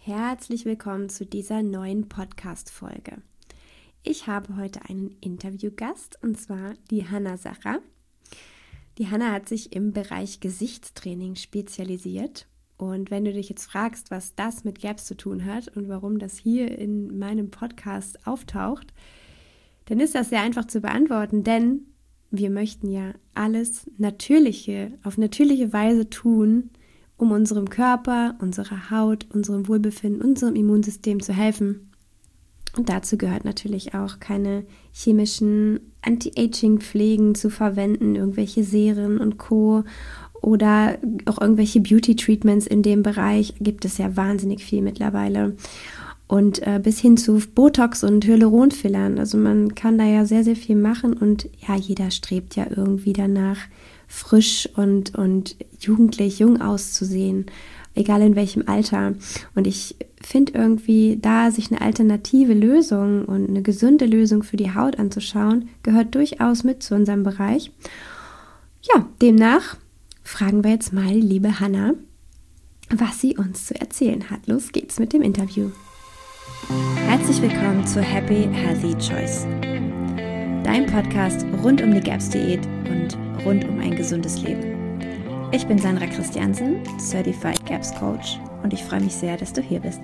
Herzlich willkommen zu dieser neuen Podcast-Folge. Ich habe heute einen Interviewgast und zwar die Hanna Sacher. Die Hanna hat sich im Bereich Gesichtstraining spezialisiert und wenn du dich jetzt fragst, was das mit Gaps zu tun hat und warum das hier in meinem Podcast auftaucht, dann ist das sehr einfach zu beantworten, denn wir möchten ja alles auf natürliche Weise tun, um unserem Körper, unserer Haut, unserem Wohlbefinden, unserem Immunsystem zu helfen. Und dazu gehört natürlich auch keine chemischen Anti-Aging-Pflegen zu verwenden, irgendwelche Serien und Co. oder auch irgendwelche Beauty-Treatments in dem Bereich. Gibt es ja wahnsinnig viel mittlerweile. Und bis hin zu Botox und Hyaluronfillern. Also man kann da ja sehr, sehr viel machen und ja, jeder strebt ja irgendwie danach, frisch und jugendlich, jung auszusehen, egal in welchem Alter. Und ich finde irgendwie, da sich eine alternative Lösung und eine gesunde Lösung für die Haut anzuschauen, gehört durchaus mit zu unserem Bereich. Ja, demnach fragen wir jetzt mal die liebe Hanna, was sie uns zu erzählen hat. Los geht's mit dem Interview. Herzlich willkommen zu Happy Healthy Choice, dein Podcast rund um die GAPS-Diät und rund um ein gesundes Leben. Ich bin Sandra Christiansen, Certified GAPS Coach und ich freue mich sehr, dass du hier bist.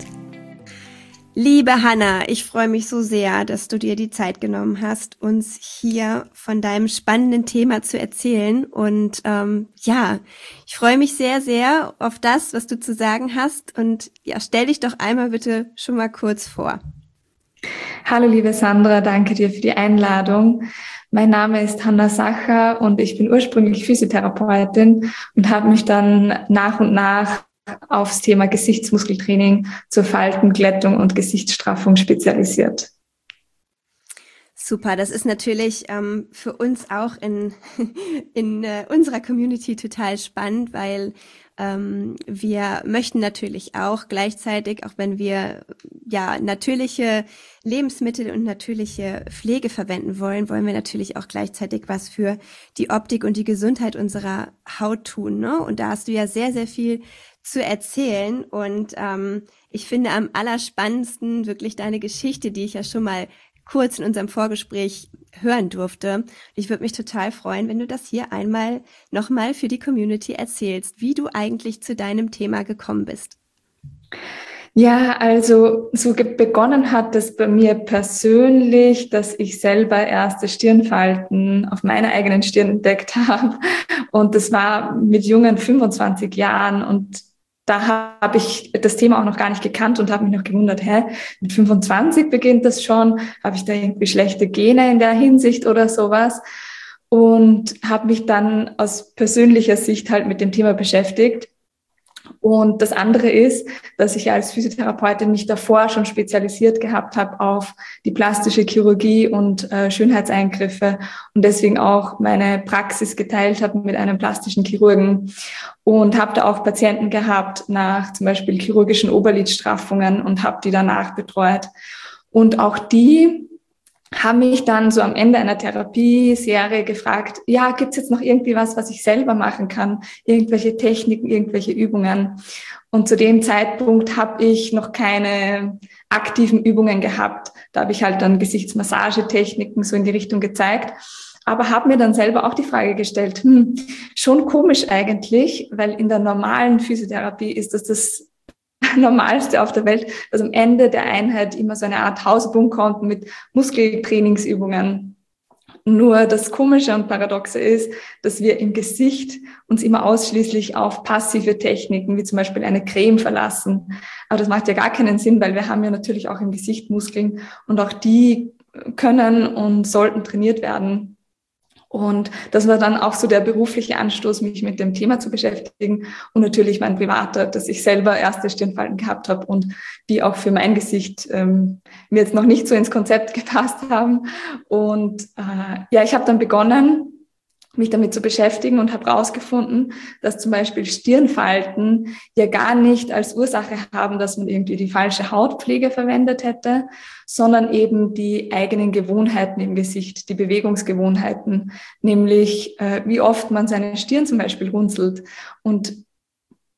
Liebe Hanna, ich freue mich so sehr, dass du dir die Zeit genommen hast, uns hier von deinem spannenden Thema zu erzählen. Und ich freue mich sehr, sehr auf das, was du zu sagen hast. Und ja, stell dich doch einmal bitte schon mal kurz vor. Hallo liebe Sandra, danke dir für die Einladung. Mein Name ist Hanna Sacher und ich bin ursprünglich Physiotherapeutin und habe mich dann nach und nach aufs Thema Gesichtsmuskeltraining zur Faltenglättung und Gesichtsstraffung spezialisiert. Super, das ist natürlich für uns auch in unserer Community total spannend, weil wir möchten natürlich auch gleichzeitig, auch wenn wir ja natürliche Lebensmittel und natürliche Pflege verwenden wollen, wollen wir natürlich auch gleichzeitig was für die Optik und die Gesundheit unserer Haut tun, ne? Und da hast du ja sehr, sehr viel zu erzählen und ich finde am allerspannendsten wirklich deine Geschichte, die ich ja schon mal kurz in unserem Vorgespräch hören durfte. Ich würde mich total freuen, wenn du das hier einmal nochmal für die Community erzählst, wie du eigentlich zu deinem Thema gekommen bist. Ja, also so begonnen hat es bei mir persönlich, dass ich selber erste Stirnfalten auf meiner eigenen Stirn entdeckt habe. Und das war mit jungen 25 Jahren und da habe ich das Thema auch noch gar nicht gekannt und habe mich noch gewundert, mit 25 beginnt das schon, habe ich da irgendwie schlechte Gene in der Hinsicht oder sowas? Und habe mich dann aus persönlicher Sicht halt mit dem Thema beschäftigt. Und das andere ist, dass ich als Physiotherapeutin mich davor schon spezialisiert gehabt habe auf die plastische Chirurgie und Schönheitseingriffe und deswegen auch meine Praxis geteilt habe mit einem plastischen Chirurgen und habe da auch Patienten gehabt nach zum Beispiel chirurgischen Oberlidstraffungen und habe die danach betreut. Und auch die haben mich dann so am Ende einer Therapieserie gefragt, ja, gibt's jetzt noch irgendwie was ich selber machen kann? Irgendwelche Techniken, irgendwelche Übungen? Und zu dem Zeitpunkt habe ich noch keine aktiven Übungen gehabt. Da habe ich halt dann Gesichtsmassagetechniken so in die Richtung gezeigt. Aber habe mir dann selber auch die Frage gestellt, schon komisch eigentlich, weil in der normalen Physiotherapie ist das Normalste auf der Welt, dass am Ende der Einheit immer so eine Art Hausübung kommt mit Muskeltrainingsübungen. Nur das Komische und Paradoxe ist, dass wir im Gesicht uns immer ausschließlich auf passive Techniken, wie zum Beispiel eine Creme verlassen. Aber das macht ja gar keinen Sinn, weil wir haben ja natürlich auch im Gesicht Muskeln und auch die können und sollten trainiert werden. Und das war dann auch so der berufliche Anstoß, mich mit dem Thema zu beschäftigen und natürlich mein privater, dass ich selber erste Stirnfalten gehabt habe und die auch für mein Gesicht mir jetzt noch nicht so ins Konzept gepasst haben. Und ich habe dann begonnen, mich damit zu beschäftigen und habe herausgefunden, dass zum Beispiel Stirnfalten ja gar nicht als Ursache haben, dass man irgendwie die falsche Hautpflege verwendet hätte, sondern eben die eigenen Gewohnheiten im Gesicht, die Bewegungsgewohnheiten, nämlich wie oft man seine Stirn zum Beispiel runzelt. Und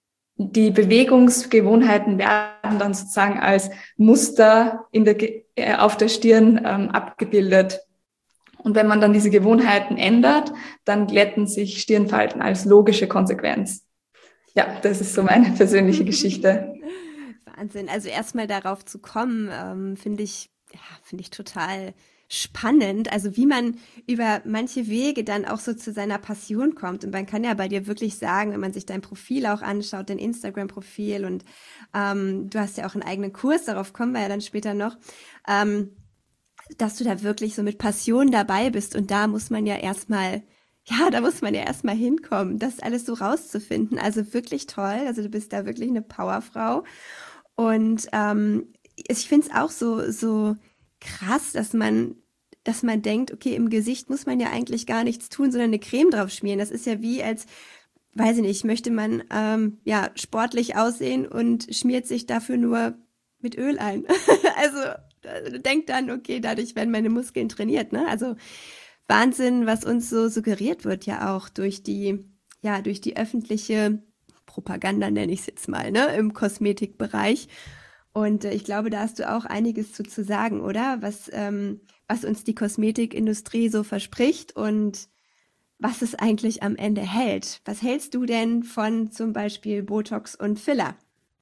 die Bewegungsgewohnheiten werden dann sozusagen als Muster auf der Stirn abgebildet. Und wenn man dann diese Gewohnheiten ändert, dann glätten sich Stirnfalten als logische Konsequenz. Ja, das ist so meine persönliche Geschichte. Wahnsinn. Also erstmal darauf zu kommen, finde ich total spannend. Also wie man über manche Wege dann auch so zu seiner Passion kommt. Und man kann ja bei dir wirklich sagen, wenn man sich dein Profil auch anschaut, dein Instagram-Profil, und du hast ja auch einen eigenen Kurs, darauf kommen wir ja dann später noch, dass du da wirklich so mit Passion dabei bist. Und da muss man ja erstmal hinkommen, das alles so rauszufinden. Also wirklich toll. Also du bist da wirklich eine Powerfrau. Und ich finde es auch so krass, dass man denkt, okay, im Gesicht muss man ja eigentlich gar nichts tun, sondern eine Creme drauf schmieren. Das ist ja wie als, weiß ich nicht, möchte man sportlich aussehen und schmiert sich dafür nur mit Öl ein. Also denkt dann, okay, dadurch werden meine Muskeln trainiert, ne? Also Wahnsinn, was uns so suggeriert wird ja auch durch die öffentliche Propaganda, nenne ich es jetzt mal, ne, im Kosmetikbereich. Und ich glaube, da hast du auch einiges zu sagen, oder? Was uns die Kosmetikindustrie so verspricht und was es eigentlich am Ende hält. Was hältst du denn von zum Beispiel Botox und Filler?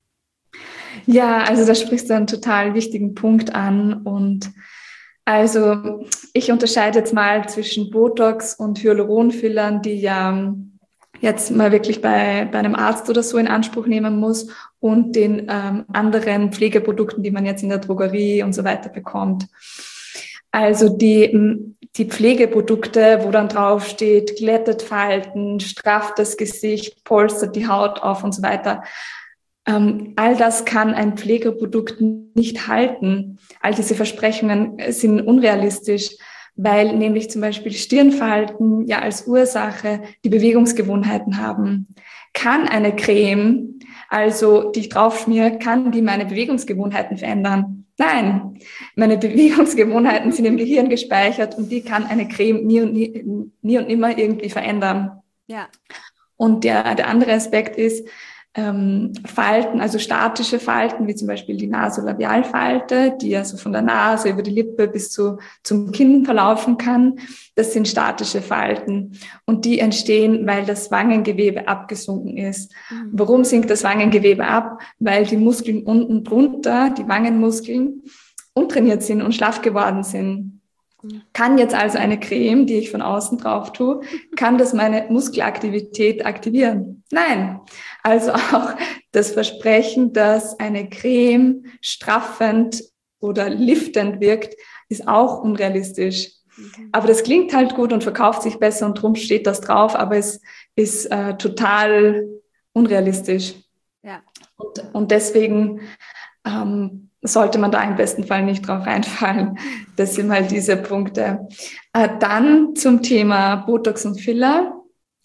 Ja, also da sprichst du einen total wichtigen Punkt an. Und also ich unterscheide jetzt mal zwischen Botox und Hyaluronfillern, die ja jetzt mal wirklich bei einem Arzt oder so in Anspruch nehmen muss, und den anderen Pflegeprodukten, die man jetzt in der Drogerie und so weiter bekommt. Also die Pflegeprodukte, wo dann drauf steht, glättet Falten, strafft das Gesicht, polstert die Haut auf und so weiter. All das kann ein Pflegeprodukt nicht halten. All diese Versprechungen sind unrealistisch, weil nämlich zum Beispiel Stirnfalten ja als Ursache die Bewegungsgewohnheiten haben. Kann eine Creme, also die ich draufschmiere, kann die meine Bewegungsgewohnheiten verändern? Nein, meine Bewegungsgewohnheiten sind im Gehirn gespeichert und die kann eine Creme nie und nimmer irgendwie verändern. Ja. Und der andere Aspekt ist, Falten, also statische Falten, wie zum Beispiel die Nasolabialfalte, die ja so von der Nase über die Lippe bis zum Kinn verlaufen kann. Das sind statische Falten und die entstehen, weil das Wangengewebe abgesunken ist. Mhm. Warum sinkt das Wangengewebe ab? Weil die Muskeln unten drunter, die Wangenmuskeln, untrainiert sind und schlaff geworden sind. Kann jetzt also eine Creme, die ich von außen drauf tue, kann das meine Muskelaktivität aktivieren? Nein. Also auch das Versprechen, dass eine Creme straffend oder liftend wirkt, ist auch unrealistisch. Aber das klingt halt gut und verkauft sich besser und drum steht das drauf, aber es ist total unrealistisch. Ja. Und deswegen sollte man da im besten Fall nicht drauf reinfallen. Das sind halt diese Punkte. Dann zum Thema Botox und Filler.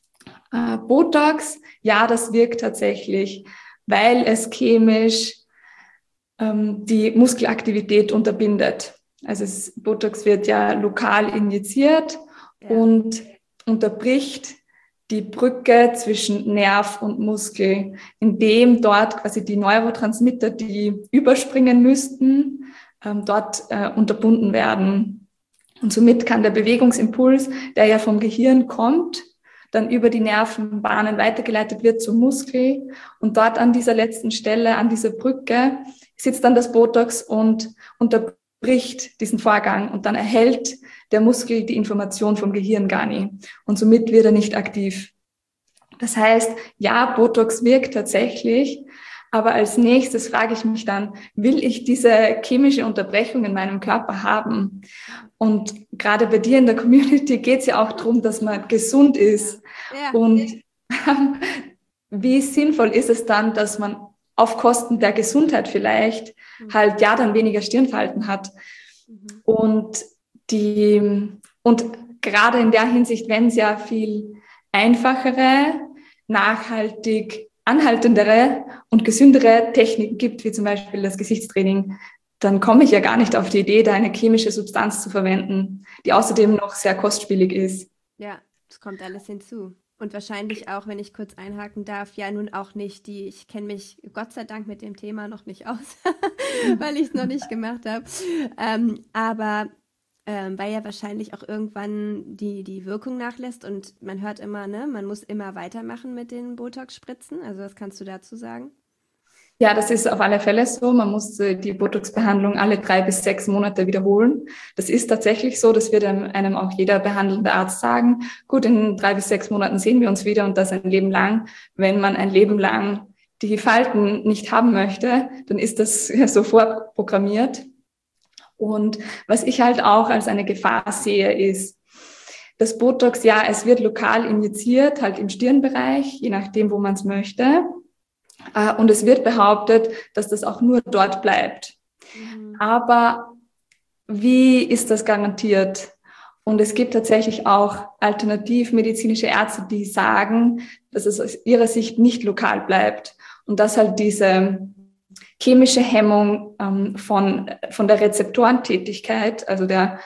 Botox, ja, das wirkt tatsächlich, weil es chemisch die Muskelaktivität unterbindet. Also Botox wird ja lokal injiziert und unterbricht die Brücke zwischen Nerv und Muskel, indem dort quasi die Neurotransmitter, die überspringen müssten, dort unterbunden werden. Und somit kann der Bewegungsimpuls, der ja vom Gehirn kommt, dann über die Nervenbahnen weitergeleitet wird zum Muskel. Und dort an dieser letzten Stelle, an dieser Brücke, sitzt dann das Botox und unterbricht diesen Vorgang. Und dann erhält der Muskel die Information vom Gehirn gar nicht. Und somit wird er nicht aktiv. Das heißt, ja, Botox wirkt tatsächlich, aber als nächstes frage ich mich dann, will ich diese chemische Unterbrechung in meinem Körper haben? Und gerade bei dir in der Community geht es ja auch darum, dass man gesund ist. Ja. Und wie sinnvoll ist es dann, dass man auf Kosten der Gesundheit vielleicht halt ja dann weniger Stirnfalten hat? Und gerade in der Hinsicht, wenn es ja viel einfachere, nachhaltig anhaltendere und gesündere Techniken gibt, wie zum Beispiel das Gesichtstraining, dann komme ich ja gar nicht auf die Idee, da eine chemische Substanz zu verwenden, die außerdem noch sehr kostspielig ist. Ja, das kommt alles hinzu. Und wahrscheinlich auch, wenn ich kurz einhaken darf, ja nun auch nicht ich kenne mich Gott sei Dank mit dem Thema noch nicht aus, weil ich es noch nicht gemacht habe. Aber weil ja wahrscheinlich auch irgendwann die Wirkung nachlässt und man hört immer, ne, man muss immer weitermachen mit den Botox-Spritzen. Also was kannst du dazu sagen? Ja, das ist auf alle Fälle so. Man muss die Botox-Behandlung alle 3 bis 6 Monate wiederholen. Das ist tatsächlich so. Das wird einem auch jeder behandelnde Arzt sagen. Gut, in 3 bis 6 Monaten sehen wir uns wieder und das ein Leben lang. Wenn man ein Leben lang die Falten nicht haben möchte, dann ist das ja so vorprogrammiert. Und was ich halt auch als eine Gefahr sehe, ist, das Botox, ja, es wird lokal injiziert, halt im Stirnbereich, je nachdem, wo man es möchte. Und es wird behauptet, dass das auch nur dort bleibt. Mhm. Aber wie ist das garantiert? Und es gibt tatsächlich auch alternativmedizinische Ärzte, die sagen, dass es aus ihrer Sicht nicht lokal bleibt. Und dass halt diese chemische Hemmung von der Rezeptorentätigkeit, also der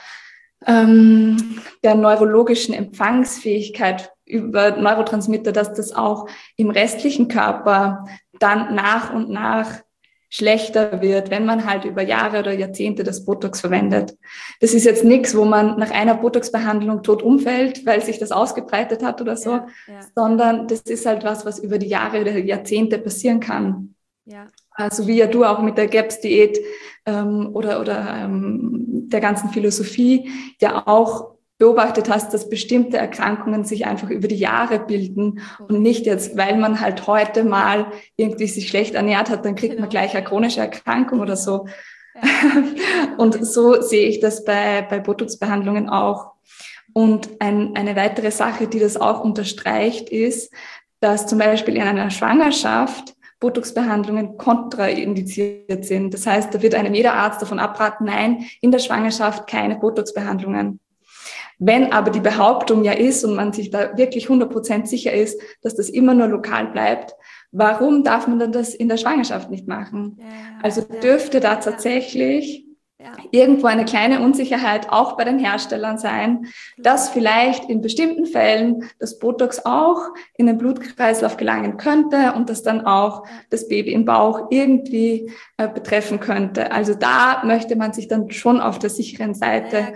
neurologischen Empfangsfähigkeit über Neurotransmitter, dass das auch im restlichen Körper dann nach und nach schlechter wird, wenn man halt über Jahre oder Jahrzehnte das Botox verwendet. Das ist jetzt nichts, wo man nach einer Botox-Behandlung tot umfällt, weil sich das ausgebreitet hat oder so, sondern das ist halt was über die Jahre oder Jahrzehnte passieren kann. Ja. Also wie ja du auch mit der GAPS-Diät oder der ganzen Philosophie ja auch beobachtet hast, dass bestimmte Erkrankungen sich einfach über die Jahre bilden und nicht jetzt, weil man halt heute mal irgendwie sich schlecht ernährt hat, dann kriegt man gleich eine chronische Erkrankung oder so. Ja. Und so sehe ich das bei Botox-Behandlungen auch. Und eine weitere Sache, die das auch unterstreicht, ist, dass zum Beispiel in einer Schwangerschaft Botox-Behandlungen kontraindiziert sind. Das heißt, da wird einem jeder Arzt davon abraten, nein, in der Schwangerschaft keine Botox-Behandlungen. Wenn aber die Behauptung ja ist und man sich da wirklich 100% sicher ist, dass das immer nur lokal bleibt, warum darf man dann das in der Schwangerschaft nicht machen? Also dürfte da tatsächlich irgendwo eine kleine Unsicherheit auch bei den Herstellern sein, dass vielleicht in bestimmten Fällen das Botox auch in den Blutkreislauf gelangen könnte und das dann auch das Baby im Bauch irgendwie betreffen könnte. Also da möchte man sich dann schon auf der sicheren Seite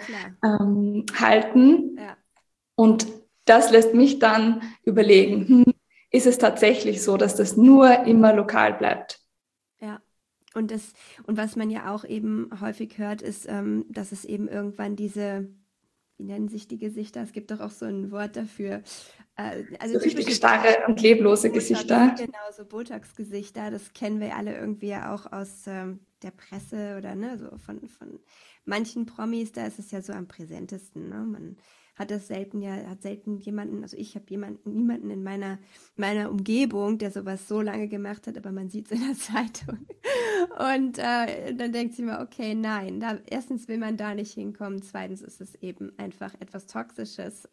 halten. Ja. Und das lässt mich dann überlegen, ist es tatsächlich so, dass das nur immer lokal bleibt? Ja. Und was man ja auch eben häufig hört, ist, dass es eben irgendwann wie nennen sich die Gesichter? Es gibt doch auch so ein Wort dafür. Also so richtig starre und leblose Gesichter. Genau, so Botox-Gesichter. Das kennen wir alle irgendwie ja auch aus der Presse oder ne, so von manchen Promis. Da ist es ja so am präsentesten. Ne? Man hat selten jemanden, also ich habe niemanden in meiner Umgebung, der sowas so lange gemacht hat, aber man sieht es in der Zeitung. Und dann denkt sich mal, okay, nein, erstens will man da nicht hinkommen, zweitens ist es eben einfach etwas Toxisches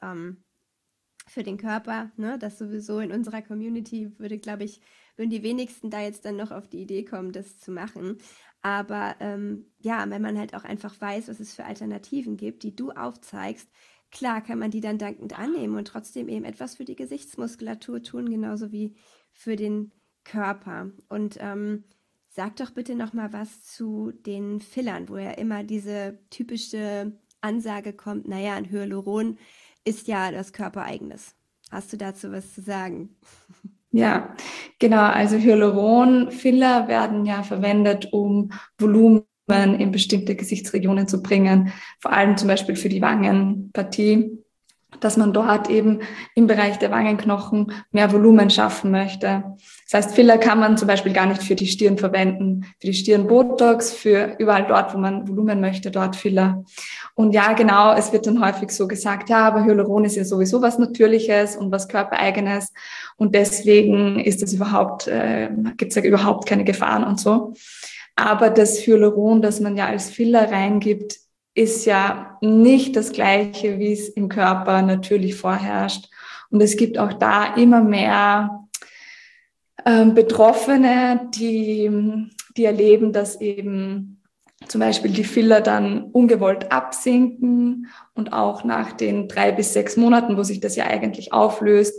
für den Körper, ne? Das sowieso in unserer Community würden die wenigsten da jetzt dann noch auf die Idee kommen, das zu machen. Aber wenn man halt auch einfach weiß, was es für Alternativen gibt, die du aufzeigst, klar kann man die dann dankend annehmen und trotzdem eben etwas für die Gesichtsmuskulatur tun, genauso wie für den Körper. Und sag doch bitte noch mal was zu den Fillern, wo ja immer diese typische Ansage kommt, naja, ein Hyaluron ist ja das Körpereigenes. Hast du dazu was zu sagen? Ja, genau. Also Hyaluron-Filler werden ja verwendet, um Volumen in bestimmte Gesichtsregionen zu bringen, vor allem zum Beispiel für die Wangenpartie, dass man dort eben im Bereich der Wangenknochen mehr Volumen schaffen möchte. Das heißt, Filler kann man zum Beispiel gar nicht für die Stirn verwenden. Für die Stirn Botox, für überall dort, wo man Volumen möchte, dort Filler. Und ja, genau, es wird dann häufig so gesagt, ja, aber Hyaluron ist ja sowieso was Natürliches und was Körpereigenes. Und deswegen ist das gibt es ja überhaupt keine Gefahren und so. Aber das Hyaluron, das man ja als Filler reingibt, ist ja nicht das Gleiche, wie es im Körper natürlich vorherrscht. Und es gibt auch da immer mehr Betroffene, die erleben, dass eben zum Beispiel die Filler dann ungewollt absinken und auch nach den 3 bis 6 Monaten, wo sich das ja eigentlich auflöst,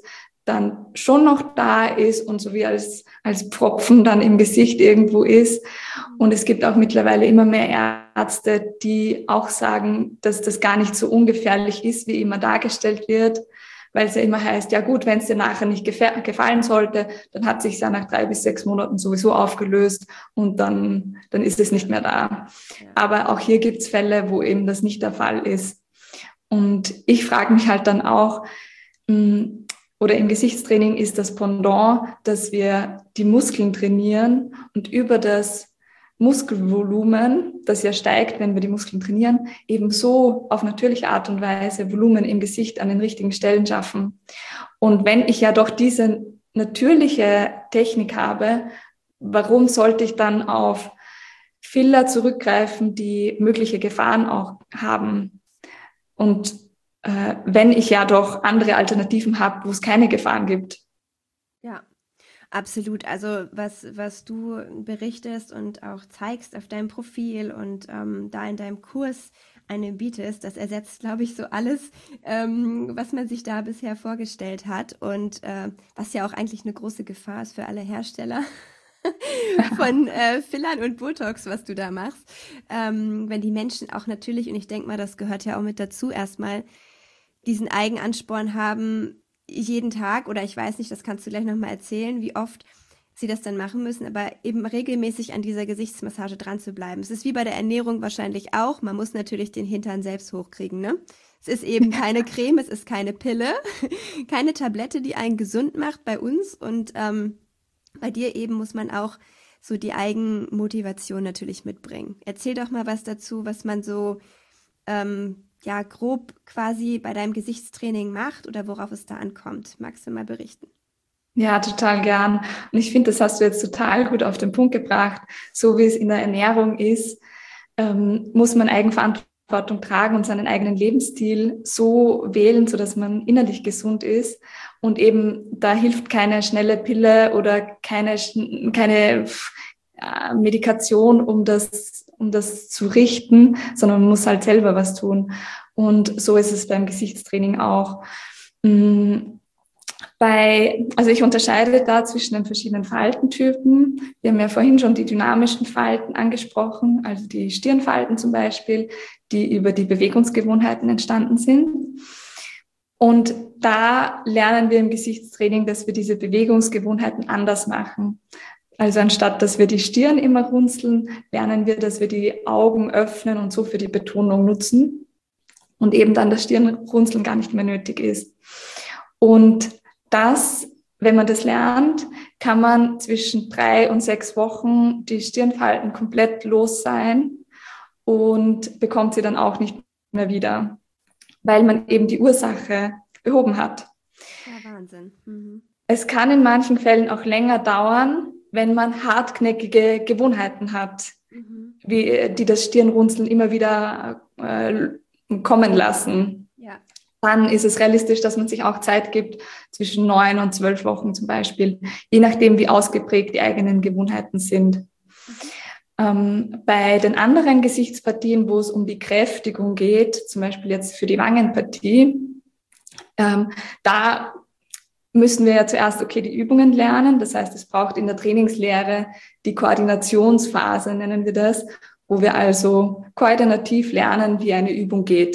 dann schon noch da ist und so wie als Pfropfen dann im Gesicht irgendwo ist. Und es gibt auch mittlerweile immer mehr Ärzte, die auch sagen, dass das gar nicht so ungefährlich ist, wie immer dargestellt wird, weil es ja immer heißt, ja gut, wenn es dir nachher nicht gefallen sollte, dann hat sich ja nach 3 bis 6 Monaten sowieso aufgelöst und dann ist es nicht mehr da. Ja. Aber auch hier gibt es Fälle, wo eben das nicht der Fall ist. Und ich frage mich halt dann auch, oder im Gesichtstraining ist das Pendant, dass wir die Muskeln trainieren und über das Muskelvolumen, das ja steigt, wenn wir die Muskeln trainieren, eben so auf natürliche Art und Weise Volumen im Gesicht an den richtigen Stellen schaffen. Und wenn ich ja doch diese natürliche Technik habe, warum sollte ich dann auf Filler zurückgreifen, die mögliche Gefahren auch haben? Und wenn ich ja doch andere Alternativen habe, wo es keine Gefahren gibt. Ja, absolut. Also was du berichtest und auch zeigst auf deinem Profil und da in deinem Kurs einem bietest, das ersetzt, glaube ich, so alles, was man sich da bisher vorgestellt hat und was ja auch eigentlich eine große Gefahr ist für alle Hersteller. Von Fillern und Botox, was du da machst. Wenn die Menschen auch natürlich, und ich denke mal, das gehört ja auch mit dazu, erstmal diesen Eigenansporn haben, jeden Tag, oder ich weiß nicht, das kannst du gleich nochmal erzählen, wie oft sie das dann machen müssen, aber eben regelmäßig an dieser Gesichtsmassage dran zu bleiben. Es ist wie bei der Ernährung wahrscheinlich auch, man muss natürlich den Hintern selbst hochkriegen, ne? Es ist eben keine Creme, es ist keine Pille, keine Tablette, die einen gesund macht bei uns und bei dir eben muss man auch so die Eigenmotivation natürlich mitbringen. Erzähl doch mal was dazu, was man so grob quasi bei deinem Gesichtstraining macht oder worauf es da ankommt. Magst du mal berichten? Ja, total gern. Und ich finde, das hast du jetzt total gut auf den Punkt gebracht. So wie es in der Ernährung ist, muss man Eigenverantwortung tragen und seinen eigenen Lebensstil so wählen, sodass man innerlich gesund ist. Und eben da hilft keine schnelle Pille oder keine Medikation, um das zu richten, sondern man muss halt selber was tun. Und so ist es beim Gesichtstraining auch. Also ich unterscheide da zwischen den verschiedenen Faltentypen. Wir haben ja vorhin schon die dynamischen Falten angesprochen, also die Stirnfalten zum Beispiel, die über die Bewegungsgewohnheiten entstanden sind. Und da lernen wir im Gesichtstraining, dass wir diese Bewegungsgewohnheiten anders machen. Also anstatt, dass wir die Stirn immer runzeln, lernen wir, dass wir die Augen öffnen und so für die Betonung nutzen und eben dann das Stirnrunzeln gar nicht mehr nötig ist. Und das, wenn man das lernt, kann man zwischen 3 und 6 Wochen die Stirnfalten komplett los sein und bekommt sie dann auch nicht mehr wieder, weil man eben die Ursache behoben hat. Ja, Wahnsinn. Mhm. Es kann in manchen Fällen auch länger dauern, wenn man hartnäckige Gewohnheiten hat, die das Stirnrunzeln immer wieder kommen lassen. Ja. Dann ist es realistisch, dass man sich auch Zeit gibt, zwischen 9 und 12 Wochen zum Beispiel, je nachdem, wie ausgeprägt die eigenen Gewohnheiten sind. Bei den anderen Gesichtspartien, wo es um die Kräftigung geht, zum Beispiel jetzt für die Wangenpartie, da müssen wir ja zuerst, die Übungen lernen. Das heißt, es braucht in der Trainingslehre die Koordinationsphase, nennen wir das, wo wir also koordinativ lernen, wie eine Übung geht.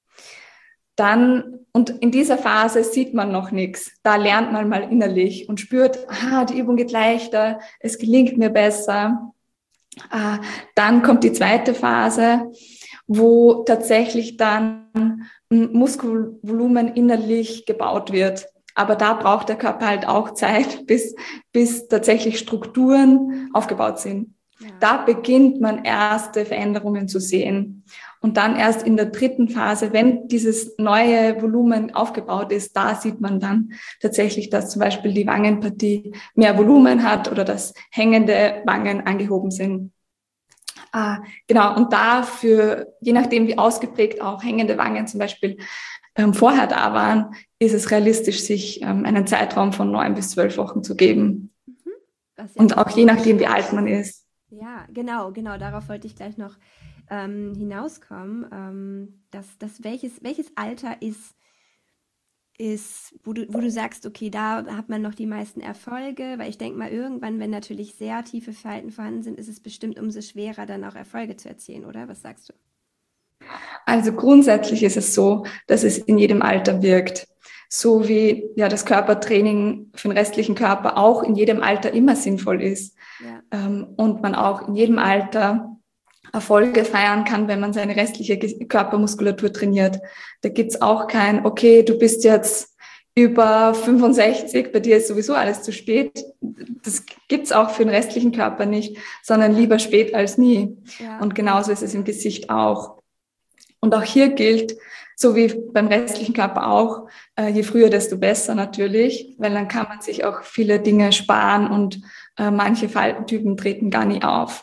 Und in dieser Phase sieht man noch nichts. Da lernt man mal innerlich und spürt, die Übung geht leichter, es gelingt mir besser. Dann kommt die zweite Phase, wo tatsächlich dann Muskelvolumen innerlich gebaut wird. Aber da braucht der Körper halt auch Zeit, bis tatsächlich Strukturen aufgebaut sind. Ja. Da beginnt man erste Veränderungen zu sehen. Und dann erst in der dritten Phase, wenn dieses neue Volumen aufgebaut ist, da sieht man dann tatsächlich, dass zum Beispiel die Wangenpartie mehr Volumen hat oder dass hängende Wangen angehoben sind. Genau, und dafür, je nachdem wie ausgeprägt auch hängende Wangen zum Beispiel vorher da waren, ist es realistisch, sich einen Zeitraum von 9 bis 12 Wochen zu geben. Und auch je nachdem, wie alt man ist. Ja, genau, darauf wollte ich gleich noch hinauskommen, dass welches Alter ist ist, wo du sagst, okay, da hat man noch die meisten Erfolge, weil ich denke mal, irgendwann, wenn natürlich sehr tiefe Falten vorhanden sind, ist es bestimmt umso schwerer, dann auch Erfolge zu erzielen, oder? Was sagst du? Also grundsätzlich ist es so, dass es in jedem Alter wirkt. So wie ja das Körpertraining für den restlichen Körper auch in jedem Alter immer sinnvoll ist. Ja. Und man auch in jedem Alter Erfolge feiern kann, wenn man seine restliche Körpermuskulatur trainiert. Da gibt's auch kein, okay, du bist jetzt über 65, bei dir ist sowieso alles zu spät. Das gibt's auch für den restlichen Körper nicht, sondern lieber spät als nie. Ja. Und genauso ist es im Gesicht auch. Und auch hier gilt, so wie beim restlichen Körper auch, je früher, desto besser natürlich, weil dann kann man sich auch viele Dinge sparen und manche Faltentypen treten gar nie auf.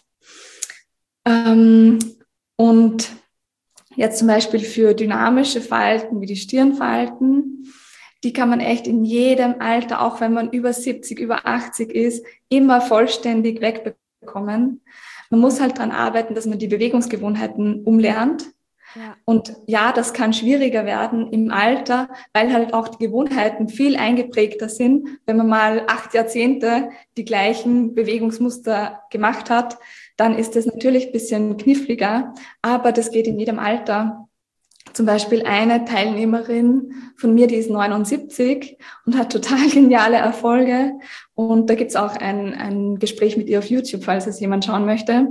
Und jetzt zum Beispiel für dynamische Falten wie die Stirnfalten, die kann man echt in jedem Alter, auch wenn man über 70, über 80 ist, immer vollständig wegbekommen. Man muss halt daran arbeiten, dass man die Bewegungsgewohnheiten umlernt. Ja. Und ja, das kann schwieriger werden im Alter, weil halt auch die Gewohnheiten viel eingeprägter sind. Wenn man mal 8 Jahrzehnte die gleichen Bewegungsmuster gemacht hat, dann ist das natürlich ein bisschen kniffliger, aber das geht in jedem Alter. Zum Beispiel eine Teilnehmerin von mir, die ist 79 und hat total geniale Erfolge. Und da gibt's auch ein Gespräch mit ihr auf YouTube, falls es jemand schauen möchte.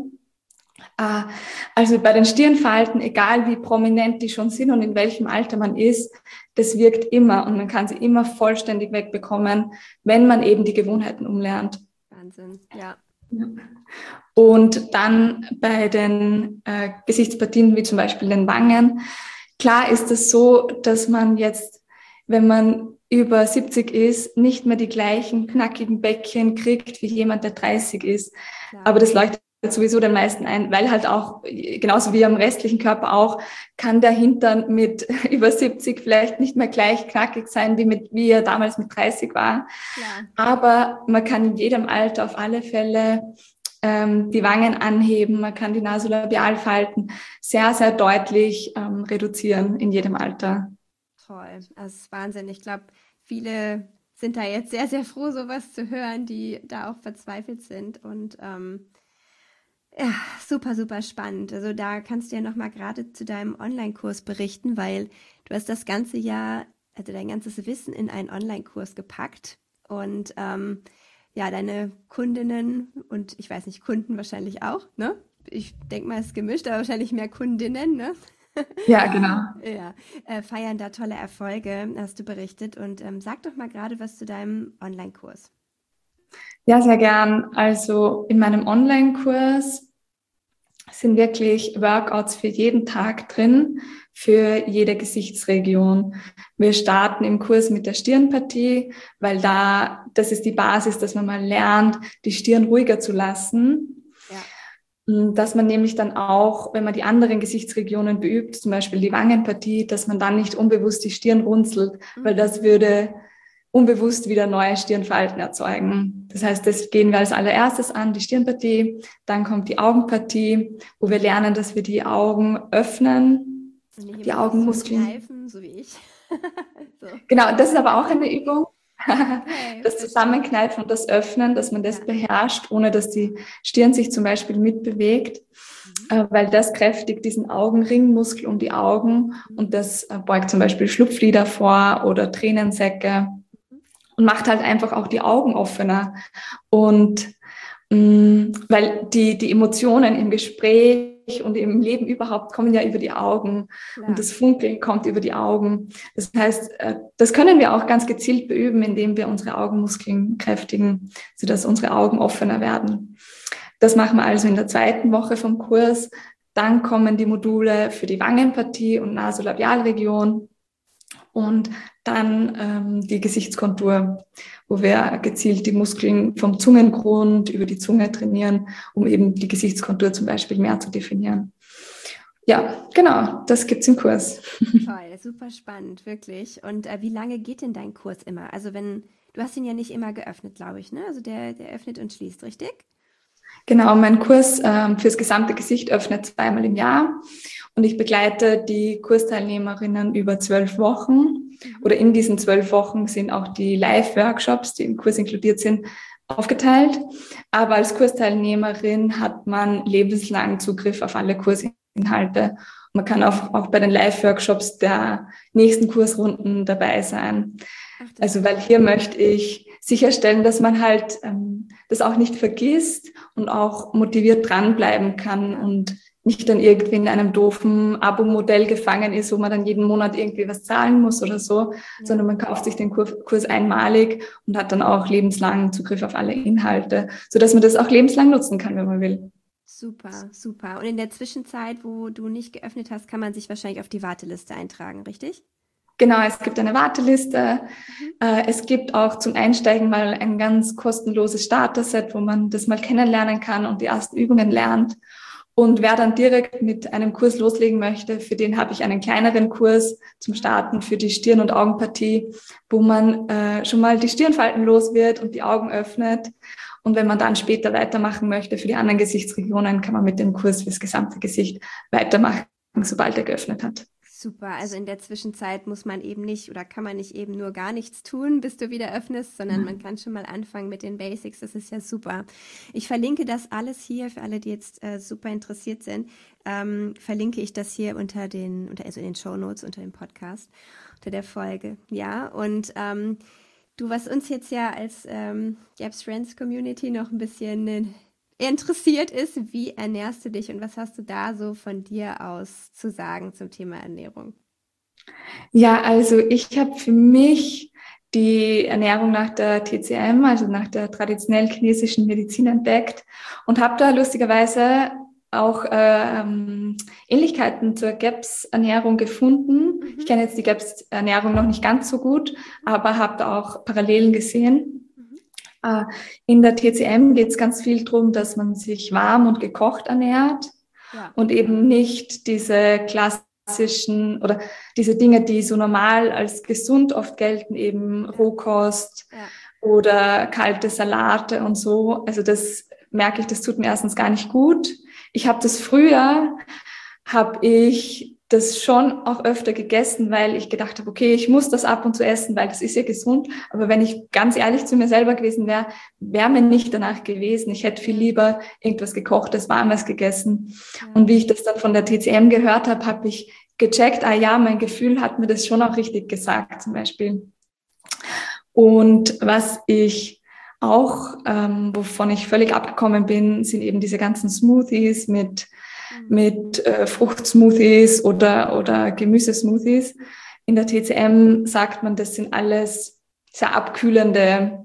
Also bei den Stirnfalten, egal wie prominent die schon sind und in welchem Alter man ist, das wirkt immer und man kann sie immer vollständig wegbekommen, wenn man eben die Gewohnheiten umlernt. Wahnsinn, ja. Und dann bei den Gesichtspartien, wie zum Beispiel den Wangen, klar ist es so, dass man jetzt, wenn man über 70 ist, nicht mehr die gleichen knackigen Bäckchen kriegt wie jemand, der 30 ist. Klar. Aber das leuchtet sowieso den meisten ein, weil halt auch, genauso wie am restlichen Körper auch, kann der Hintern mit über 70 vielleicht nicht mehr gleich knackig sein, wie er damals mit 30 war. Klar. Aber man kann in jedem Alter auf alle Fälle die Wangen anheben, man kann die Nasolabialfalten sehr, sehr deutlich reduzieren in jedem Alter. Toll, das ist Wahnsinn. Ich glaube, viele sind da jetzt sehr, sehr froh, sowas zu hören, die da auch verzweifelt sind und ja, super, super spannend. Also da kannst du ja nochmal gerade zu deinem Online-Kurs berichten, weil du hast das ganze Jahr, also dein ganzes Wissen in einen Online-Kurs gepackt und ja, deine Kundinnen und ich weiß nicht, Kunden wahrscheinlich auch, ne? Ich denke mal, es ist gemischt, aber wahrscheinlich mehr Kundinnen, ne? Ja, genau. Ja, feiern da tolle Erfolge, hast du berichtet. Und sag doch mal gerade was zu deinem Online-Kurs. Ja, sehr gern. Also in meinem Online-Kurs sind wirklich Workouts für jeden Tag drin, für jede Gesichtsregion. Wir starten im Kurs mit der Stirnpartie, weil das ist die Basis, dass man mal lernt, die Stirn ruhiger zu lassen. Ja. Dass man nämlich dann auch, wenn man die anderen Gesichtsregionen beübt, zum Beispiel die Wangenpartie, dass man dann nicht unbewusst die Stirn runzelt, weil das würde unbewusst wieder neue Stirnfalten erzeugen. Das heißt, das gehen wir als allererstes an, die Stirnpartie, dann kommt die Augenpartie, wo wir lernen, dass wir die Augen öffnen, die Augenmuskeln. Kneifen, so wie ich. So. Genau, das ist aber auch eine Übung. Okay, Das Zusammenkneifen und das Öffnen, dass man das beherrscht, ohne dass die Stirn sich zum Beispiel mitbewegt, weil das kräftigt diesen Augenringmuskel um die Augen und das beugt zum Beispiel Schlupflider vor oder Tränensäcke und macht halt einfach auch die Augen offener. Und weil die Emotionen im Gespräch und im Leben überhaupt kommen ja über die Augen. Klar. Und das Funkeln kommt über die Augen. Das heißt, das können wir auch ganz gezielt beüben, indem wir unsere Augenmuskeln kräftigen, sodass unsere Augen offener werden. Das machen wir also in der 2. Woche vom Kurs. Dann kommen die Module für die Wangenpartie und Nasolabialregion und dann die Gesichtskontur, wo wir gezielt die Muskeln vom Zungengrund über die Zunge trainieren, um eben die Gesichtskontur zum Beispiel mehr zu definieren. Ja, genau, das gibt's im Kurs. Toll, super spannend, wirklich. Und wie lange geht denn dein Kurs immer? Also du hast ihn ja nicht immer geöffnet, glaube ich, ne? Also der öffnet und schließt, richtig? Genau, mein Kurs fürs gesamte Gesicht öffnet 2-mal im Jahr und ich begleite die Kursteilnehmerinnen über 12 Wochen. Oder in diesen 12 Wochen sind auch die Live-Workshops, die im Kurs inkludiert sind, aufgeteilt. Aber als Kursteilnehmerin hat man lebenslang Zugriff auf alle Kursinhalte. Man kann auch bei den Live-Workshops der nächsten Kursrunden dabei sein. Also weil hier möchte ich sicherstellen, dass man halt das auch nicht vergisst und auch motiviert dranbleiben kann und nicht dann irgendwie in einem doofen Abo-Modell gefangen ist, wo man dann jeden Monat irgendwie was zahlen muss oder so, sondern man kauft sich den Kurs einmalig und hat dann auch lebenslang Zugriff auf alle Inhalte, sodass man das auch lebenslang nutzen kann, wenn man will. Super, super. Und in der Zwischenzeit, wo du nicht geöffnet hast, kann man sich wahrscheinlich auf die Warteliste eintragen, richtig? Genau, es gibt eine Warteliste. Es gibt auch zum Einsteigen mal ein ganz kostenloses Starter-Set, wo man das mal kennenlernen kann und die ersten Übungen lernt. Und wer dann direkt mit einem Kurs loslegen möchte, für den habe ich einen kleineren Kurs zum Starten für die Stirn- und Augenpartie, wo man schon mal die Stirnfalten los wird und die Augen öffnet. Und wenn man dann später weitermachen möchte für die anderen Gesichtsregionen, kann man mit dem Kurs fürs gesamte Gesicht weitermachen, sobald er geöffnet hat. Super, also in der Zwischenzeit muss man eben nicht oder kann man nicht eben nur gar nichts tun, bis du wieder öffnest, sondern man kann schon mal anfangen mit den Basics. Das ist ja super. Ich verlinke das alles hier für alle, die jetzt super interessiert sind. Verlinke ich das hier also in den Shownotes unter dem Podcast, unter der Folge. Ja, und du, was uns jetzt ja als Gaps Friends Community noch ein bisschen interessiert ist, wie ernährst du dich und was hast du da so von dir aus zu sagen zum Thema Ernährung? Ja, also ich habe für mich die Ernährung nach der TCM, also nach der traditionell chinesischen Medizin entdeckt und habe da lustigerweise auch Ähnlichkeiten zur GAPS-Ernährung gefunden. Ich kenne jetzt die GAPS-Ernährung noch nicht ganz so gut, aber habe da auch Parallelen gesehen. In der TCM geht es ganz viel darum, dass man sich warm und gekocht ernährt und eben nicht diese klassischen oder diese Dinge, die so normal als gesund oft gelten, eben Rohkost oder kalte Salate und so. Also das merke ich, das tut mir erstens gar nicht gut. Habe ich das schon auch öfter gegessen, weil ich gedacht habe, okay, ich muss das ab und zu essen, weil das ist ja gesund. Aber wenn ich ganz ehrlich zu mir selber gewesen wäre, wäre mir nicht danach gewesen. Ich hätte viel lieber irgendwas Gekochtes, Warmes gegessen. Und wie ich das dann von der TCM gehört habe, habe ich gecheckt, mein Gefühl hat mir das schon auch richtig gesagt, zum Beispiel. Und was ich auch, wovon ich völlig abgekommen bin, sind eben diese ganzen Smoothies mit Fruchtsmoothies oder Gemüsesmoothies. In der TCM sagt man, das sind alles sehr abkühlende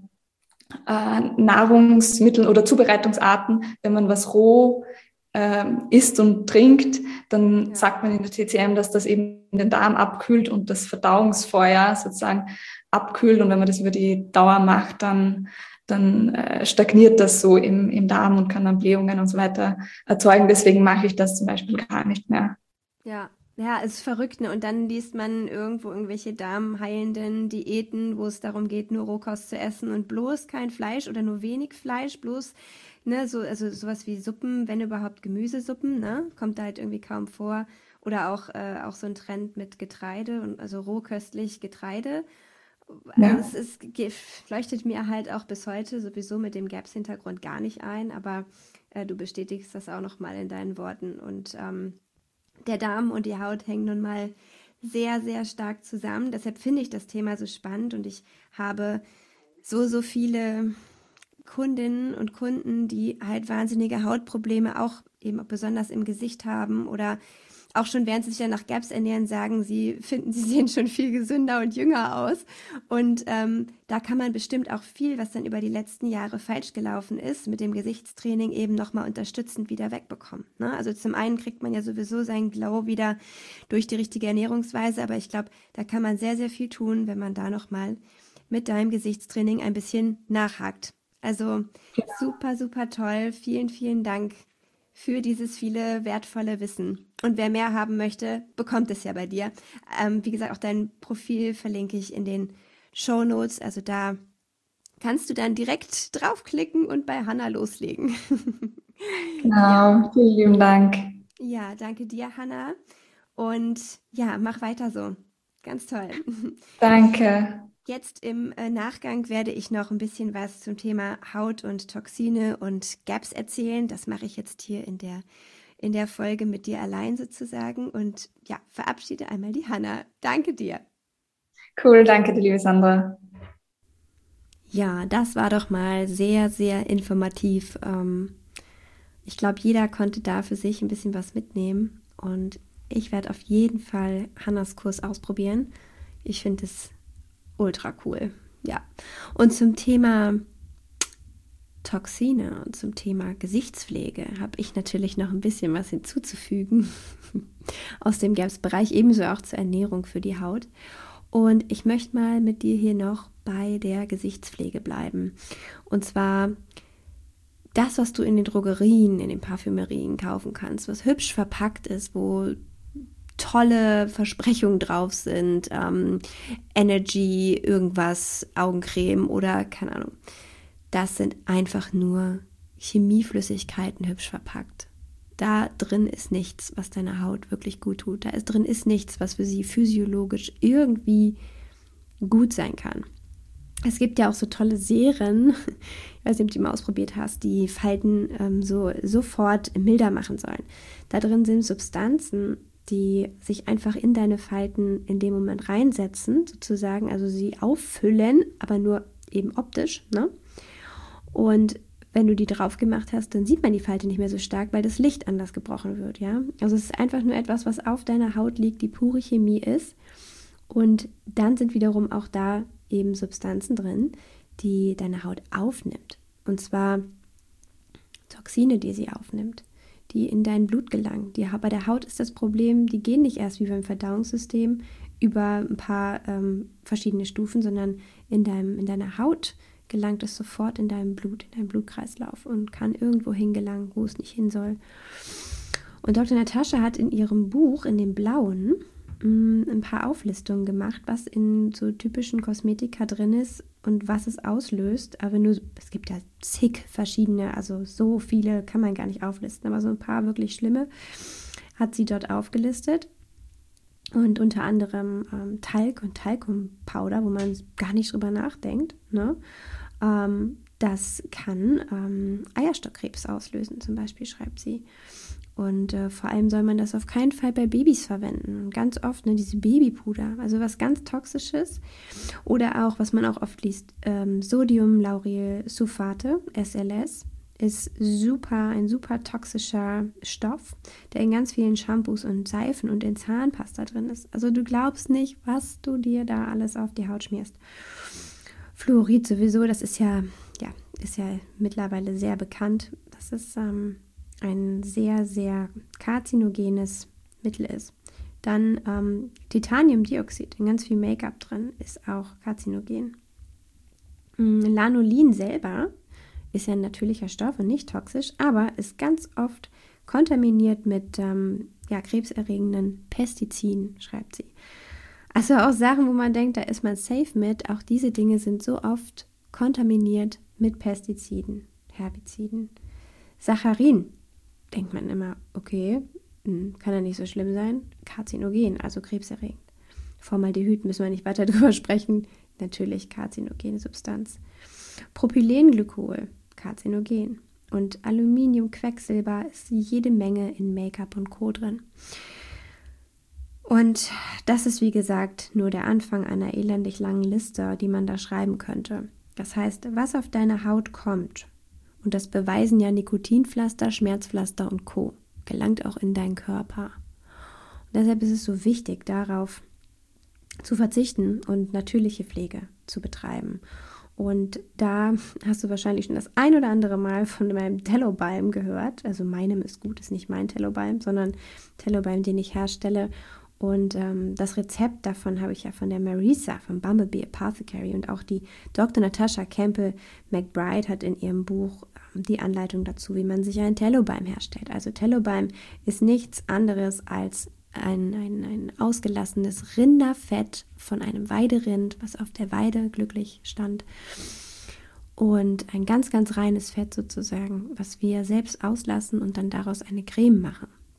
Nahrungsmittel oder Zubereitungsarten. Wenn man was roh isst und trinkt, dann sagt man in der TCM, dass das eben den Darm abkühlt und das Verdauungsfeuer sozusagen abkühlt. Und wenn man das über die Dauer macht, dann stagniert das so im Darm und kann dann Blähungen und so weiter erzeugen. Deswegen mache ich das zum Beispiel gar nicht mehr. Ja, es ist verrückt, ne? Und dann liest man irgendwo irgendwelche darmheilenden Diäten, wo es darum geht, nur Rohkost zu essen und bloß kein Fleisch oder nur wenig Fleisch, bloß, ne, also sowas wie Suppen, wenn überhaupt Gemüsesuppen, ne? Kommt da halt irgendwie kaum vor. Oder auch so ein Trend mit Getreide und also rohköstlich Getreide. Also leuchtet mir halt auch bis heute sowieso mit dem GAPS-Hintergrund gar nicht ein, aber du bestätigst das auch nochmal in deinen Worten. Und der Darm und die Haut hängen nun mal sehr, sehr stark zusammen. Deshalb finde ich das Thema so spannend und ich habe so viele Kundinnen und Kunden, die halt wahnsinnige Hautprobleme auch eben besonders im Gesicht haben oder auch schon während sie sich dann nach GAPS ernähren, sagen sie, finden, sie sehen schon viel gesünder und jünger aus. Und da kann man bestimmt auch viel, was dann über die letzten Jahre falsch gelaufen ist, mit dem Gesichtstraining eben nochmal unterstützend wieder wegbekommen. Ne? Also zum einen kriegt man ja sowieso seinen Glow wieder durch die richtige Ernährungsweise, aber ich glaube, da kann man sehr, sehr viel tun, wenn man da nochmal mit deinem Gesichtstraining ein bisschen nachhakt. Also super, super toll. Vielen, vielen Dank für dieses viele wertvolle Wissen. Und wer mehr haben möchte, bekommt es ja bei dir. Wie gesagt, auch dein Profil verlinke ich in den Shownotes. Also da kannst du dann direkt draufklicken und bei Hanna loslegen. Genau, vielen lieben Dank. Ja, danke dir, Hanna. Und ja, mach weiter so. Ganz toll. Danke. Jetzt im Nachgang werde ich noch ein bisschen was zum Thema Haut und Toxine und Gaps erzählen. Das mache ich jetzt hier in der Folge mit dir allein sozusagen. Und ja, verabschiede einmal die Hanna. Danke dir. Cool, danke dir, liebe Sandra. Ja, das war doch mal sehr, sehr informativ. Ich glaube, jeder konnte da für sich ein bisschen was mitnehmen. Und ich werde auf jeden Fall Hannas Kurs ausprobieren. Ich finde es ultra cool. Ja. Und zum Thema Toxine und zum Thema Gesichtspflege habe ich natürlich noch ein bisschen was hinzuzufügen aus dem GAPS-Bereich, ebenso auch zur Ernährung für die Haut. Und ich möchte mal mit dir hier noch bei der Gesichtspflege bleiben. Und zwar das, was du in den Drogerien, in den Parfümerien kaufen kannst, was hübsch verpackt ist, wo tolle Versprechungen drauf sind, Energy, irgendwas, Augencreme oder keine Ahnung. Das sind einfach nur Chemieflüssigkeiten hübsch verpackt. Da drin ist nichts, was deiner Haut wirklich gut tut. Da drin ist nichts, was für sie physiologisch irgendwie gut sein kann. Es gibt ja auch so tolle Serien, ich weiß nicht, ob du die mal ausprobiert hast, die Falten so sofort milder machen sollen. Da drin sind Substanzen, die sich einfach in deine Falten in dem Moment reinsetzen, sozusagen, also sie auffüllen, aber nur eben optisch, ne? Und wenn du die drauf gemacht hast, dann sieht man die Falte nicht mehr so stark, weil das Licht anders gebrochen wird, ja? Also es ist einfach nur etwas, was auf deiner Haut liegt, die pure Chemie ist. Und dann sind wiederum auch da eben Substanzen drin, die deine Haut aufnimmt. Und zwar Toxine, die sie aufnimmt, die in dein Blut gelangen. Bei der Haut ist das Problem, die gehen nicht erst wie beim Verdauungssystem über ein paar verschiedene Stufen, sondern in deiner Haut gelangt es sofort in deinem Blut, in deinem Blutkreislauf und kann irgendwo hingelangen, wo es nicht hin soll. Und Dr. Natascha hat in ihrem Buch, in dem Blauen, ein paar Auflistungen gemacht, was in so typischen Kosmetika drin ist und was es auslöst. Aber es gibt ja zig verschiedene, also so viele kann man gar nicht auflisten, aber so ein paar wirklich schlimme hat sie dort aufgelistet. Und unter anderem Talg und Talkumpowder, wo man gar nicht drüber nachdenkt, ne? Das kann Eierstockkrebs auslösen, zum Beispiel, schreibt sie. Und vor allem soll man das auf keinen Fall bei Babys verwenden. Und ganz oft, ne, diese Babypuder, also was ganz Toxisches. Oder auch, was man auch oft liest, Sodiumlaurylsulfate, SLS, ist ein super toxischer Stoff, der in ganz vielen Shampoos und Seifen und in Zahnpasta drin ist. Also du glaubst nicht, was du dir da alles auf die Haut schmierst. Fluorid sowieso, das ist ja mittlerweile sehr bekannt, dass es ein sehr, sehr karzinogenes Mittel ist. Dann Titaniumdioxid, in ganz viel Make-up drin, ist auch karzinogen. Lanolin selber ist ja ein natürlicher Stoff und nicht toxisch, aber ist ganz oft kontaminiert mit krebserregenden Pestiziden, schreibt sie. Also auch Sachen, wo man denkt, da ist man safe mit, auch diese Dinge sind so oft kontaminiert mit Pestiziden, Herbiziden. Saccharin, denkt man immer, okay, kann ja nicht so schlimm sein, karzinogen, also krebserregend. Formaldehyd müssen wir nicht weiter drüber sprechen, natürlich karzinogene Substanz. Propylenglykol, karzinogen. Und Aluminiumquecksilber ist jede Menge in Make-up und Co. drin. Und das ist, wie gesagt, nur der Anfang einer elendig langen Liste, die man da schreiben könnte. Das heißt, was auf deine Haut kommt, und das beweisen ja Nikotinpflaster, Schmerzpflaster und Co., gelangt auch in deinen Körper. Und deshalb ist es so wichtig, darauf zu verzichten und natürliche Pflege zu betreiben. Und da hast du wahrscheinlich schon das ein oder andere Mal von meinem Tellobalm gehört. Also meinem ist gut, ist nicht mein Tellobalm, sondern Tellobalm, den ich herstelle. Und das Rezept davon habe ich ja von der Marisa, von Bumblebee Apothecary. Und auch die Dr. Natascha Campbell-McBride hat in ihrem Buch die Anleitung dazu, wie man sich einen Tellobalm herstellt. Also Tellobalm ist nichts anderes als ein ausgelassenes Rinderfett von einem Weiderind, was auf der Weide glücklich stand. Und ein ganz, ganz reines Fett sozusagen, was wir selbst auslassen und dann daraus eine Creme machen.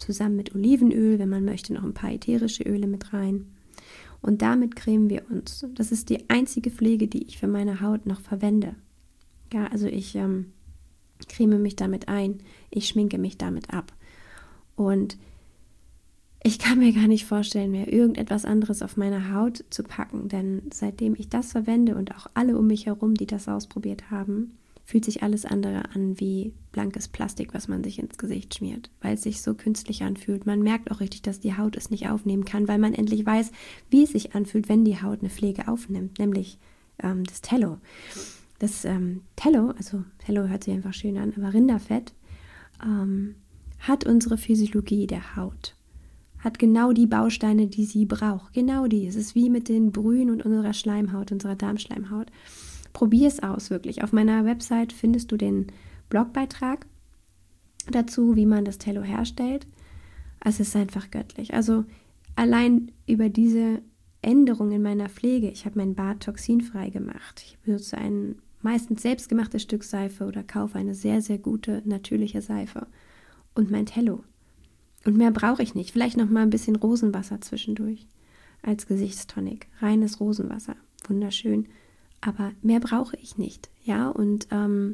zusammen mit Olivenöl, wenn man möchte, noch ein paar ätherische Öle mit rein. Und damit cremen wir uns. Das ist die einzige Pflege, die ich für meine Haut noch verwende. Ja, also ich creme mich damit ein, ich schminke mich damit ab. Und ich kann mir gar nicht vorstellen, mir irgendetwas anderes auf meine Haut zu packen, denn seitdem ich das verwende und auch alle um mich herum, die das ausprobiert haben, fühlt sich alles andere an wie blankes Plastik, was man sich ins Gesicht schmiert, weil es sich so künstlich anfühlt. Man merkt auch richtig, dass die Haut es nicht aufnehmen kann, weil man endlich weiß, wie es sich anfühlt, wenn die Haut eine Pflege aufnimmt, nämlich das Tallow. Das Tallow, also Tallow hört sich einfach schön an, aber Rinderfett hat unsere Physiologie der Haut. Hat genau die Bausteine, die sie braucht. Genau die. Es ist wie mit den Brühen und unserer Schleimhaut, unserer Darmschleimhaut. Probier es aus, wirklich. Auf meiner Website findest du den Blogbeitrag dazu, wie man das Tallow herstellt. Es ist einfach göttlich. Also allein über diese Änderung in meiner Pflege, ich habe mein Bad toxinfrei gemacht. Ich benutze ein meistens selbstgemachtes Stück Seife oder kaufe eine sehr, sehr gute, natürliche Seife. Und mein Tallow. Und mehr brauche ich nicht. Vielleicht noch mal ein bisschen Rosenwasser zwischendurch als Gesichtstonic. Reines Rosenwasser. Wunderschön. Aber mehr brauche ich nicht. Ja, und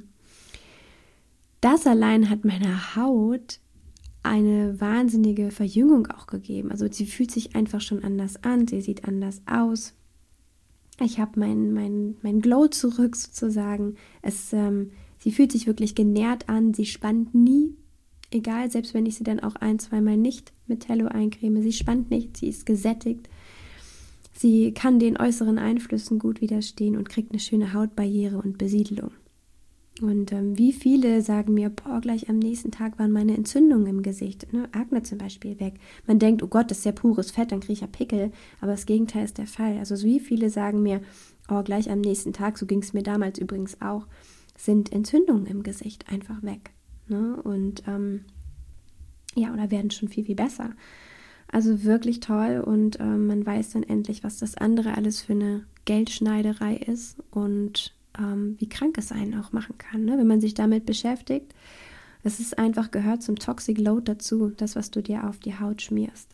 das allein hat meiner Haut eine wahnsinnige Verjüngung auch gegeben. Also sie fühlt sich einfach schon anders an. Sie sieht anders aus. Ich habe mein Glow zurück sozusagen. Sie fühlt sich wirklich genährt an. Sie spannt nie. Egal, selbst wenn ich sie dann auch 1-2 Mal nicht mit Tallow eincreme, sie spannt nicht, sie ist gesättigt. Sie kann den äußeren Einflüssen gut widerstehen und kriegt eine schöne Hautbarriere und Besiedelung. Und wie viele sagen mir, boah, gleich am nächsten Tag waren meine Entzündungen im Gesicht, ne? Akne zum Beispiel weg. Man denkt, oh Gott, das ist ja pures Fett, dann kriege ich ja Pickel, aber das Gegenteil ist der Fall. Also wie viele sagen mir, oh, gleich am nächsten Tag, so ging es mir damals übrigens auch, sind Entzündungen im Gesicht einfach weg. Ne? Und oder werden schon viel, viel besser. Also wirklich toll und man weiß dann endlich, was das andere alles für eine Geldschneiderei ist und wie krank es einen auch machen kann, ne? Wenn man sich damit beschäftigt. Es ist einfach, gehört zum Toxic Load dazu, das, was du dir auf die Haut schmierst.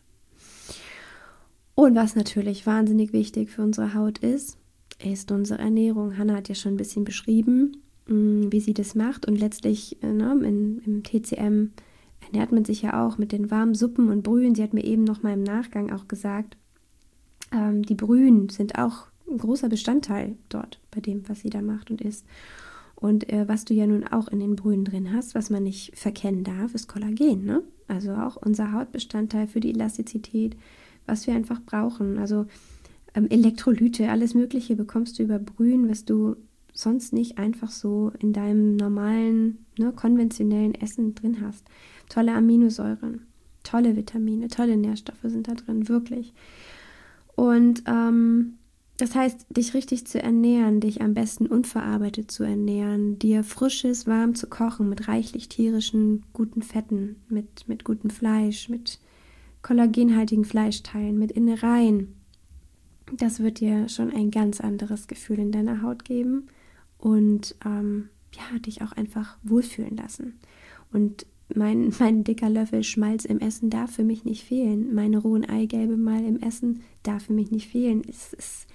Und was natürlich wahnsinnig wichtig für unsere Haut ist unsere Ernährung. Hanna hat ja schon ein bisschen beschrieben, wie sie das macht und letztlich im TCM ernährt man sich ja auch mit den warmen Suppen und Brühen. Sie hat mir eben noch mal im Nachgang auch gesagt, die Brühen sind auch ein großer Bestandteil dort bei dem, was sie da macht und isst. Und was du ja nun auch in den Brühen drin hast, was man nicht verkennen darf, ist Kollagen, ne? Also auch unser Hautbestandteil für die Elastizität, was wir einfach brauchen. Also Elektrolyte, alles Mögliche bekommst du über Brühen, was du sonst nicht einfach so in deinem normalen, konventionellen Essen drin hast. Tolle Aminosäuren, tolle Vitamine, tolle Nährstoffe sind da drin, wirklich. Und das heißt, dich richtig zu ernähren, dich am besten unverarbeitet zu ernähren, dir Frisches warm zu kochen mit reichlich tierischen, guten Fetten, mit gutem Fleisch, mit kollagenhaltigen Fleischteilen, mit Innereien. Das wird dir schon ein ganz anderes Gefühl in deiner Haut geben und dich auch einfach wohlfühlen lassen. Und mein dicker Löffel Schmalz im Essen darf für mich nicht fehlen. Meine rohen Eigelbe mal im Essen darf für mich nicht fehlen. Es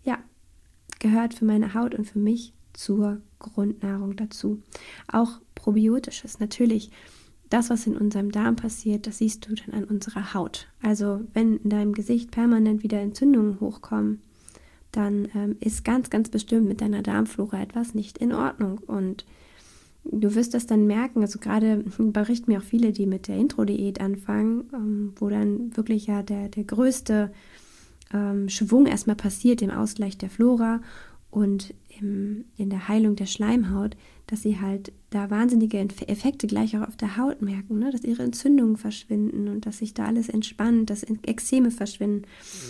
gehört für meine Haut und für mich zur Grundnahrung dazu. Auch Probiotisches, natürlich. Das, was in unserem Darm passiert, das siehst du dann an unserer Haut. Also wenn in deinem Gesicht permanent wieder Entzündungen hochkommen, dann ist ganz, ganz bestimmt mit deiner Darmflora etwas nicht in Ordnung. Und du wirst das dann merken, also gerade berichten mir auch viele, die mit der Intro-Diät anfangen, wo dann wirklich ja der größte Schwung erstmal passiert im Ausgleich der Flora und in der Heilung der Schleimhaut, dass sie halt da wahnsinnige Effekte gleich auch auf der Haut merken, ne? Dass ihre Entzündungen verschwinden und dass sich da alles entspannt, dass Ekzeme verschwinden.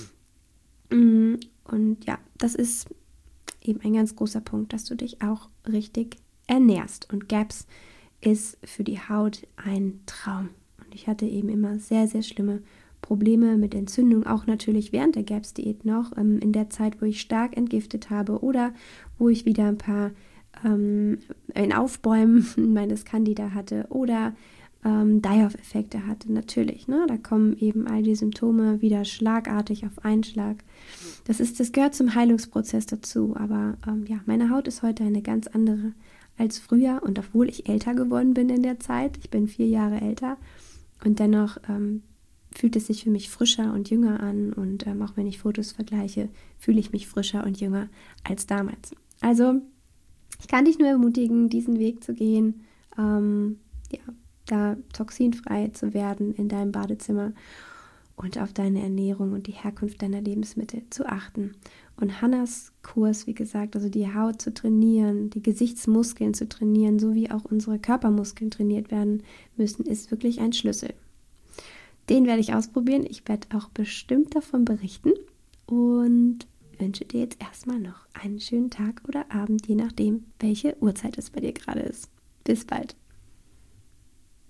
Und ja, das ist eben ein ganz großer Punkt, dass du dich auch richtig ernährst. Und GAPS ist für die Haut ein Traum. Und ich hatte eben immer sehr, sehr schlimme Probleme mit Entzündung, auch natürlich während der GAPS-Diät noch, in der Zeit, wo ich stark entgiftet habe oder wo ich wieder ein paar ein Aufbäumen meines Candida hatte oder Die-Off-Effekte hatte, natürlich. Ne? Da kommen eben all die Symptome wieder schlagartig auf einen Schlag. Das gehört zum Heilungsprozess dazu. Aber meine Haut ist heute eine ganz andere als früher. Und obwohl ich älter geworden bin in der Zeit, ich bin 4 Jahre älter, und dennoch fühlt es sich für mich frischer und jünger an. Und auch wenn ich Fotos vergleiche, fühle ich mich frischer und jünger als damals. Also ich kann dich nur ermutigen, diesen Weg zu gehen, da toxinfrei zu werden in deinem Badezimmer und auf deine Ernährung und die Herkunft deiner Lebensmittel zu achten. Und Hannas Kurs, wie gesagt, also die Haut zu trainieren, die Gesichtsmuskeln zu trainieren, so wie auch unsere Körpermuskeln trainiert werden müssen, ist wirklich ein Schlüssel. Den werde ich ausprobieren. Ich werde auch bestimmt davon berichten und wünsche dir jetzt erstmal noch einen schönen Tag oder Abend, je nachdem, welche Uhrzeit es bei dir gerade ist. Bis bald.